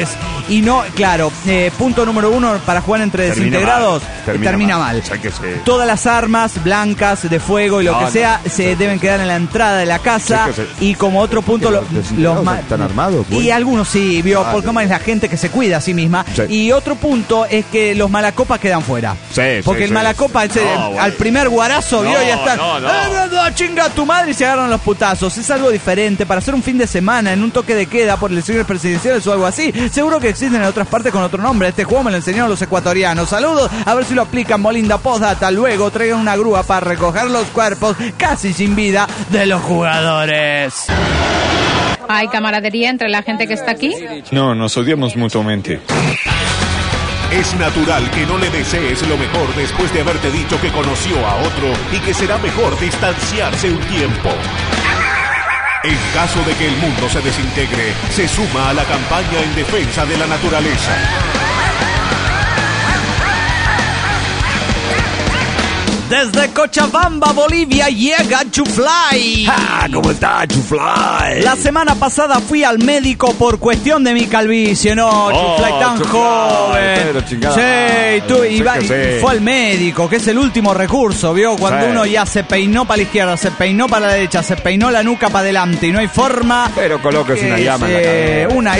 Y no, claro, eh, punto número uno para jugar entre Termina desintegrados, mal, termina termina mal. mal. O sea que sí. Todas las armas blancas de fuego y lo No, que no, sea no, se sí, deben sí. quedar en la entrada de la casa. Sí, que sí. Y como otro punto, que lo- los desintegrados los ma- están armados, güey. Y algunos sí, vio, Ah, porque sí. como es la gente que se cuida a sí misma. Sí. Y otro punto es que los malacopas quedan fuera. Sí, porque sí, el sí. malacopa ese, No, güey. al primer guarazo vio No, y ya está. no, no. "Ah, no, no, chinga tu madre", y se agarran los putazos. Es algo diferente para hacer un fin de semana en un toque de queda por elecciones presidenciales o algo así. Seguro que existen en otras partes con otro nombre. Este juego me lo enseñaron los ecuatorianos. Saludos, a ver si lo aplican. Molinda Postdata. Luego traigan una grúa para recoger los cuerpos casi sin vida de los jugadores. ¿Hay camaradería entre la gente que está aquí? No, nos odiamos mutuamente. Es natural que no le desees lo mejor después de haberte dicho que conoció a otro y que será mejor distanciarse un tiempo. En caso de que el mundo se desintegre, se suma a la campaña en defensa de la naturaleza. Desde Cochabamba, Bolivia, llega Chufly. Ah, ¿cómo está, Chufly? La semana pasada fui al médico por cuestión de mi calvicie. No, Oh, Chufly tan Chufly, joven. pero chingada Sí, madre. tú, y Sí va- que y sí. fue al médico, que es el último recurso, ¿vio? Cuando Sí. uno ya se peinó para la izquierda, se peinó para la derecha, se peinó la nuca para adelante y no hay forma. Pero coloques una que llama en la se- cabeza. Una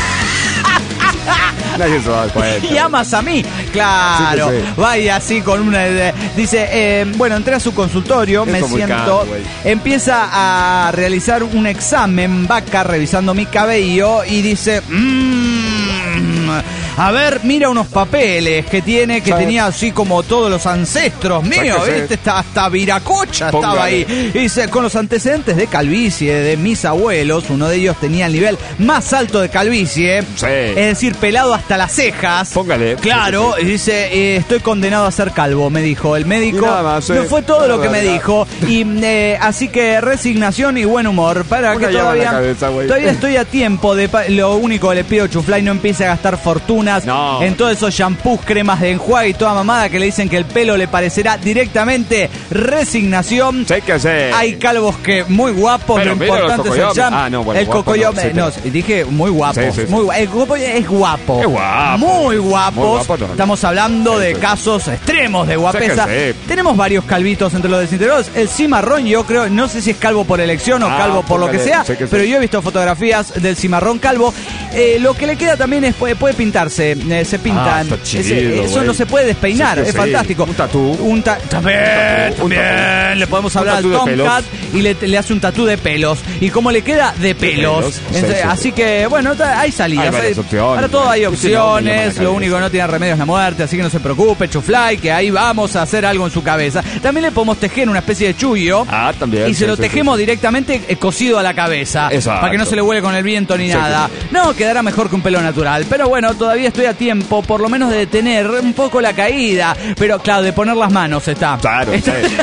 Nadie se va a dar cuenta. y amas a mí, claro. Sí, que sí. Vaya así con una. de- dice, eh, bueno, entré a su consultorio, Esto me es muy siento. caro, güey. Empieza a realizar un examen, vaca, revisando mi cabello y dice, mmm, a ver, mira unos papeles que tiene, que ¿Sabe? tenía así como todos los ancestros míos, que sí. ¿viste? Hasta, hasta Viracocha estaba Póngale. ahí. Y dice, con los antecedentes de calvicie de mis abuelos, uno de ellos tenía el nivel más alto de calvicie, Sí. es decir, pelado hasta las cejas. Póngale. Claro, y dice, eh, estoy condenado a ser calvo, me dijo el médico. Y nada más, sí. No fue todo Nada, lo que me nada. dijo. Y eh, así que resignación y buen humor. Para Una que llama en la todavía, cabeza, güey. todavía estoy a tiempo de... pa- Lo único que le pido a Chufly, no empiece a gastar fortunas No. en todos esos shampoos, cremas de enjuague y toda mamada que le dicen que el pelo le parecerá directamente resignación. Sí que sí. Hay calvos que muy guapos, Pero lo mira los importante es el cocoyomes. jam. Ah, no, bueno, el guapo cocoyome, no, no, sí, pero- dije muy guapos. Sí, sí, sí. Muy, gua- el cocoyome es guapo. Es guapo. Muy guapos. Muy guapo, no. Estamos hablando Sí, de sí. casos extremos de guapeza. Sí que sí. Tenemos varios calvitos entre los desintegrados. El cimarrón, yo creo, no sé si es calvo por elección o Ah, calvo por lo que póngale. sea, Sí que sí. pero yo he visto fotografías del cimarrón calvo. Eh, lo que le queda también es puede, puede pintarse, eh, se pintan. Ah, está chido, Ese- eso güey. no se puede despeinar, Sí que es sí. fantástico. Un tatú. Un ta- también, Un tatú, un también. tatú. Le podemos Un hablar al tatú de Tomcat pelos. y le, le hace un tatú de pelos. ¿Y cómo le queda? De pelos. pelos. Sí, Entonces, sí, así sí. que, bueno, ta- hay salidas. Hay varias opciones, Ahora todo hay güey. Sí, no, no, opciones. no, no, no, Lo no, único no. que no tiene remedio es la muerte, así que no se preocupe, Chufly, que ahí vamos a hacer algo en su cabeza. También le podemos tejer una especie de chullo. Ah, también, Y se sí, lo sí, tejemos sí. directamente eh, cosido a la cabeza. Exacto. Para que no se le huele con el viento ni Sí, nada. sí, No, quedará mejor que un pelo natural. Pero bueno, todavía estoy a tiempo, por lo menos de detener un poco la caída. Pero claro, de poner las manos está. Claro, Está- sí.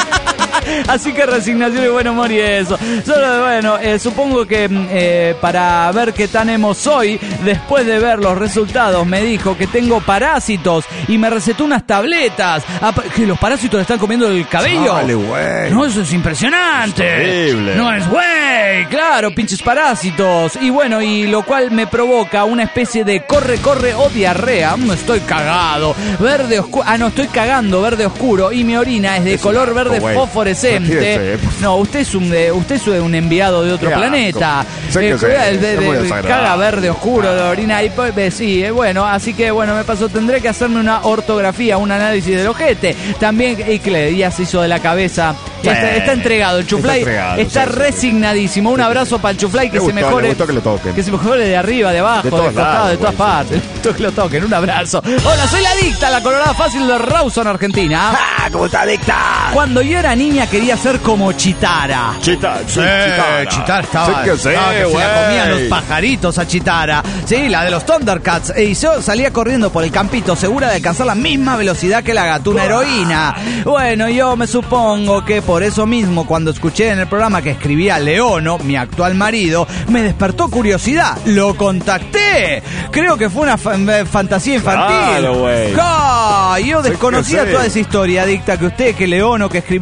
Así que resignación y buen humor y eso. Solo, bueno, eh, supongo que mm, eh, para ver qué tan emo soy, después de ver los resultados, me dijo que tengo parásitos y me recetó unas tabletas. Ah, pa- ¿que los parásitos le están comiendo el cabello? Dale, güey. No, eso es impresionante. Es horrible. No es güey, claro, pinches parásitos. Y bueno, y lo cual me provoca una especie de corre, corre o diarrea. Mm, estoy cagado. Verde oscuro. Ah, no, estoy cagando verde oscuro y mi orina es de Es color un asco, verde güey. fosforescente. Retírese, por No, usted es un de- usted es un enviado de otro Qué asco. planeta. Sé que Eh, sí, el de- es muy de- desagradable. caga verde oscuro la orina y pues, eh, sí, eh, bueno, así que bueno, me pasó, tendré que hacerme una ortografía, un análisis del ojete. También y que le- ya se hizo de la cabeza. Sí. Está, está entregado el Chufly, Está está, entregado, sí, sí, sí. resignadísimo. Un abrazo para el Chufly, que Le se gustó, mejore. le gustó que lo toquen. Que se mejore de arriba, de abajo, De de, todos costado, lados, de todas güey, partes. Esto que lo toquen, un abrazo. Hola, soy la adicta, la colorada fácil de Rawson, Argentina. ¡Ah, cómo está adicta! Cuando yo era niña quería ser como Chitara. Chita, sí, Chitara. Chitara estaba, Sí que sí, estaba que se la güey. comían los pajaritos a Chitara. Sí, la de los Thundercats. Y yo salía corriendo por el campito segura de alcanzar la misma velocidad que la gatuna heroína. Bueno, yo me supongo que por eso mismo, cuando escuché en el programa que escribía Leono, mi actual marido, me despertó curiosidad. Lo contacté. Creo que fue una fa- eh, fantasía infantil. Claro, güey. ¡Ja! Yo Sí desconocía que sí. toda esa historia, adicta, que usted, que Leono, que escribía aquí, que se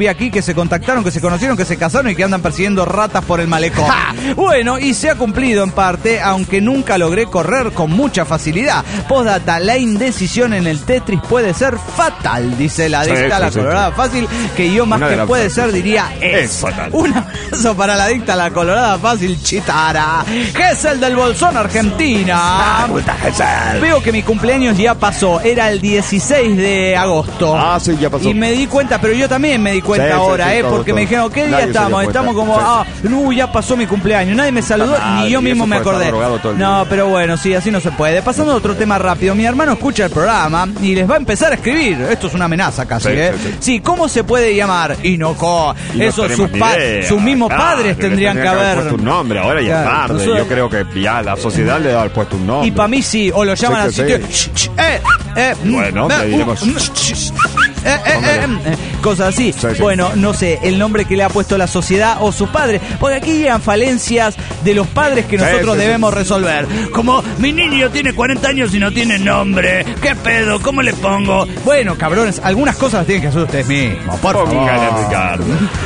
se contactaron, que se conocieron, que se casaron y que andan persiguiendo ratas por el malecón. ¡Ja! Bueno, y se ha cumplido en parte, aunque nunca logré correr con mucha facilidad. Postdata, la indecisión en el Tetris puede ser fatal, dice la adicta a la sí, colorada sí. fácil, que yo más Una que de las puede frases, ser sí. diría es. Es fatal. Un abrazo para la adicta a la colorada fácil, Chitara, que es el del Bolsón, Argentina. Veo que mi cumpleaños ya pasó, era el dieciséis de agosto. Ah, sí, ya pasó. Y me di cuenta, pero yo también me di cuenta Sí, sí, ahora, sí, ¿eh? todo, Porque todo. me dijeron, ¿qué día Nadie se dio estamos? cuenta. Estamos como, Sí. ah, no, ya pasó mi cumpleaños. Nadie me saludó, Ah, ni yo y mismo eso me puede estar acordé. drogado todo el No, día. pero bueno, sí, así no se puede. Pasando a otro tema rápido, mi hermano escucha el programa y les va a empezar a escribir. Esto es una amenaza casi, Sí, ¿eh? sí, sí. Sí, ¿cómo se puede llamar? Inoco. Y no Eso sus, tenemos ni pa- idea. sus mismos Claro, padres le tendrían que haber. puesto un nombre, ahora ya Claro, es tarde. nosotros- Yo creo que ya la sociedad le debe haber puesto un nombre. Y para mí sí, o lo llaman Sí así. que tío, sí. sh, sh, eh, eh, mm, Bueno, eh, le diremos, uh, mm, sh, sh, eh, eh, eh, eh, cosas así. Sí, sí. Bueno, no sé, el nombre que le ha puesto la sociedad o sus padres. Porque aquí llegan falencias de los padres que Sí, nosotros sí, sí. debemos resolver. Como, mi niño tiene cuarenta años y no tiene nombre. ¿Qué pedo? ¿Cómo le pongo? Bueno, cabrones, algunas cosas las tienen que hacer ustedes mismos. Por Póngale, favor. Ricardo.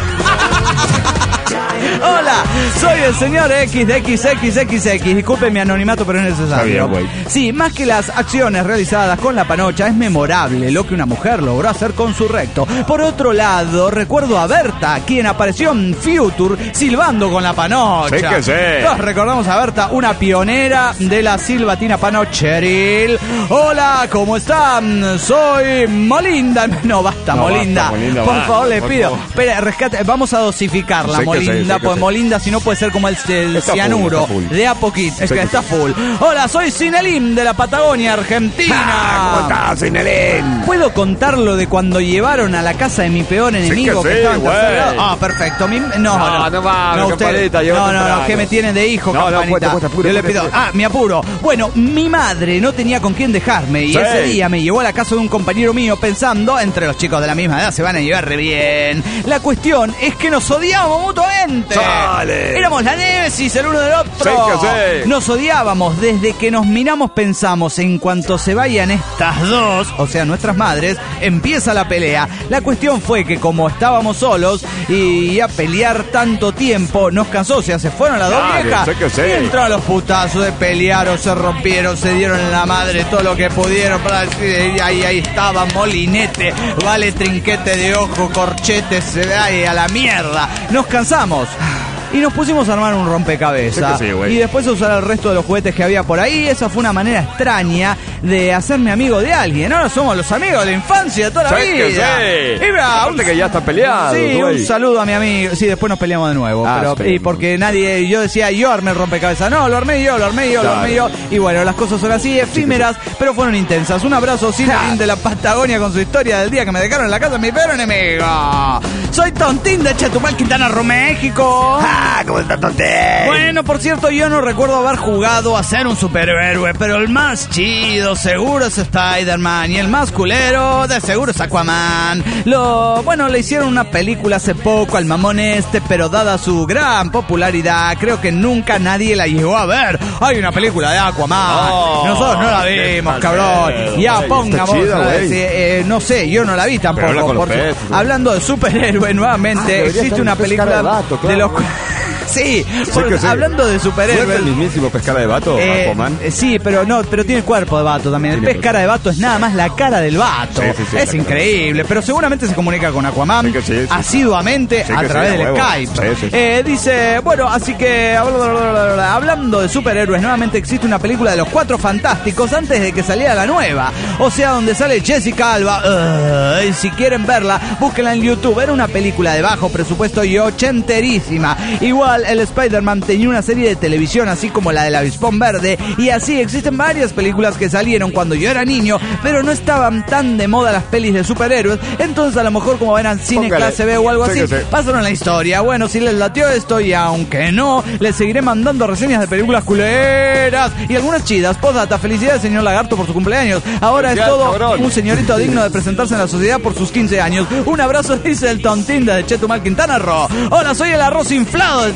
Hola, soy el señor X de X X X X. Disculpen mi anonimato, pero es necesario. Está bien, güey. Sí, más que las acciones realizadas con la panocha, es memorable lo que una mujer logró hacer con su recto. Por otro lado, recuerdo a Berta, quien apareció en Future silbando con la panocha. Sí que sí. Todos recordamos a Berta, una pionera de la silbatina panocheril. Hola, ¿cómo están? Soy Molinda. No, basta, No, Molinda. basta, Molinda, por basta, favor, le por pido. favor. Espera, rescate, vamos a dosificarla, Sí que sí, Molinda. sí que Pues sí. Molinda, si no puede ser como el, el Está full, cianuro, está full. de a poquito. Es Sí que que está sí. full. Hola, soy Cinelim de la Patagonia, Argentina. Ah, ¿cómo estás, Sinelín? ¿Puedo contar lo de cuando llevaron a la casa de mi peor enemigo que que, sí, estaba en tercer güey. grado? Ah, perfecto. Mi- no, No, no, no mames, no, usted- Campanita, llegó no, no, no, temprano. que me tienen de hijo, No, no, Campanita. cuesta, cuesta, apure, Yo le apure, pido, apure. ah, me apuro. Bueno, mi madre no tenía con quién dejarme y Sí. ese día me llevó a la casa de un compañero mío pensando, entre los chicos de la misma edad se van a llevar re bien. La cuestión es que nos odiábamos mutuamente. Sale. Éramos la némesis el uno del otro. Sí que sí. Nos odiábamos desde que nos miramos, pensamos en cuanto se vayan estas dos, o sea, nuestras madres, empieza la pelea. La cuestión fue que como estábamos solos y a pelear tanto tiempo, nos cansó, o sea, se fueron las dos Dale, viejas. sí que sí. Y entraron los putazos, de pelearon, se rompieron, se dieron en la madre todo lo que pudieron para decir, y ahí, ahí estaba Molinete, vale trinquete de ojo, corchete, se da y a la mierda. Nos cansamos. Y nos pusimos a armar un rompecabezas. Sí que sí, güey. y después a usar el resto de los juguetes que había por ahí. Esa fue una manera extraña de hacerme amigo de alguien. Ahora somos los amigos de la infancia de toda la Sí vida. que sí. Y mira, Aparte un- que ya están peleados, Sí, güey. un saludo a mi amigo. Sí, después nos peleamos de nuevo. Ah, pero, sí, y porque nadie, yo decía, yo armé el rompecabezas. No, lo armé yo, lo armé yo, Claro. lo armé yo. Y bueno, las cosas son así, efímeras, pero fueron intensas. Un abrazo, Cinelim de la Patagonia, con su historia del día que me dejaron en la casa de mi peor enemigo. Soy Tontín de Chetumal, Quintana Roo, México. Ah, ¿cómo está Tonte? Bueno, por cierto, yo no recuerdo haber jugado a ser un superhéroe, pero el más chido seguro es Spider-Man y el más culero de seguro es Aquaman. Lo bueno, le hicieron una película hace poco al mamón este, pero dada su gran popularidad, creo que nunca nadie la llegó a ver. Hay una película de Aquaman. Oh, Nosotros no la qué vimos, mal cabrón. pedo, Ya güey. pongamos, Está chida, güey. sí, eh, no sé, yo no la vi tampoco. habla con los por- peces, güey. hablando de superhéroe nuevamente, Ah, debería existe estar una en Pescara película de Vato, de los claro. Sí, por- que sí. hablando de ¿No es superhéroes. el mismísimo Pescara de Vato, eh, Aquaman? eh, sí, pero no, pero tiene cuerpo de vato también. El Tiene pez cara de vato es nada más la cara del vato. Sí, sí, sí, es la increíble, pero seguramente se comunica con Aquaman Sí que sí, sí. asiduamente Sí a que través sí, a del huevo. Skype. Sí, sí, sí. Eh, dice, bueno, así que hablando de superhéroes, nuevamente existe una película de los Cuatro Fantásticos antes de que saliera la nueva. O sea, donde sale Jessica Alba. Uh, y si quieren verla, búsquenla en YouTube. Era una película de bajo presupuesto y ochenterísima. Igual el Spider-Man tenía una serie de televisión así como la del Avispón Verde, y así existen varias películas que salieron cuando yo era niño, pero no estaban tan de moda las pelis de superhéroes. Entonces a lo mejor como eran cine Póngale. clase B o algo Sí así, que sí. pasaron la historia. Bueno, si les latió esto, y aunque no, les seguiré mandando reseñas de películas culeras y algunas chidas. Postdata, felicidades señor Lagarto por su cumpleaños. Ahora es Felicidades, todo cabrón. un señorito digno de presentarse en la sociedad por sus quince años. Un abrazo, dice el Tontín de Chetumal, Quintana Roo. Hola, soy el arroz inflado desde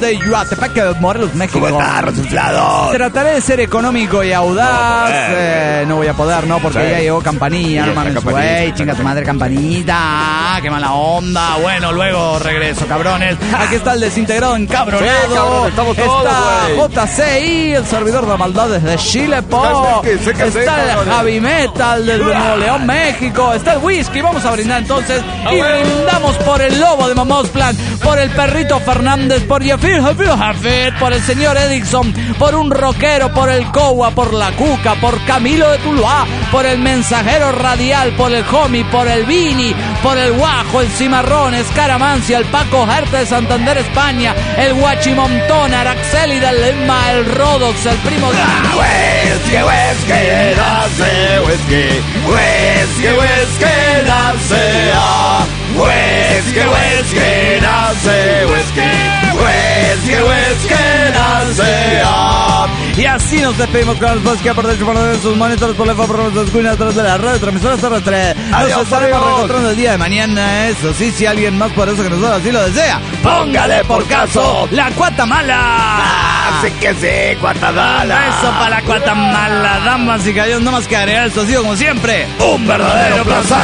desde Yuatepec, Morelos, México. ¿Cómo estás, Rosuflado? Trataré de ser económico y audaz. No, eh, no voy a poder, ¿no? Porque sí. ya llegó Campanilla, sí, hermano. Güey, chinga tu madre, Campanita. Qué mala onda. Bueno, luego regreso, cabrones. Aquí está el desintegrado encabronado. Sí, cabrón, estamos todos, está wey. J C I, el servidor de maldades de Chile, po. Sé que, sé que está sé, el cabrón. Javi Metal desde Nuevo León, México. Está el whisky. Vamos a brindar entonces. Ah, y bueno. brindamos por el lobo de Momosplan, por el perrito Fernández, por Jafir Jafir, por el señor Edison, por un rockero, por el Cowa, por la Cuca, por Camilo de Tuluá, por el mensajero radial, por el Homie, por el Vini, por el Guajo, el Cimarrón, Escaramancia, el Paco Jarte de Santander, España, el Guachimontón, Araxeli del Lema, el Rodox, el primo de... Whisky, whisky, nace, whisky, whisky, whisky, nace, whisky, whisky, nace, whisky, whisky, whisky, nace. Y así nos despedimos con los dos que aparte de sus monitores por la por nuestras cuinas a través de la radio transmisora terrestre. Nos estaremos reencontrando el día de mañana. Eso sí, si alguien más poderoso que nosotros así lo desea, póngale por caso la Cuatamala. Ah, sí que sí, Cuatamala. Eso para la Cuatamala, damas y caballeros. No más que agregar, esto ha sido como siempre un verdadero placer.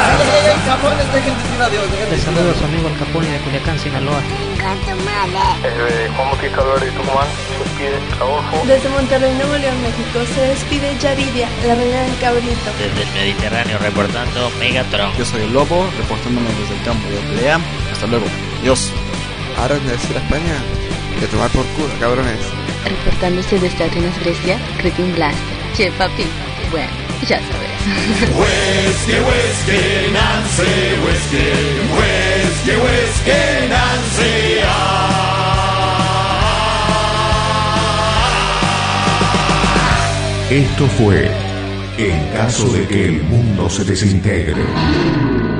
Les saludo a su amigo el Capone de Culiacán, Sinaloa. Eh, Juan Bautista Álvarez de Tucumán, se despide Adolfo. Desde Monterrey, Nuevo León, México, se despide Yaridia, la reina del cabrito. Desde el Mediterráneo, reportando Megatron. Yo soy el Lobo, reportándome desde el campo de pelea. Hasta luego. Adiós. Ahora de decir a España, de tomar por culo, cabrones. Reportándose desde Atenas, Grecia, Cretin Blaster. Che, papi, bueno, ya sabes. Whisky, whisky, Nancy, whisky, whisky, whisky, Nancy. Esto fue En caso de que el mundo se desintegre.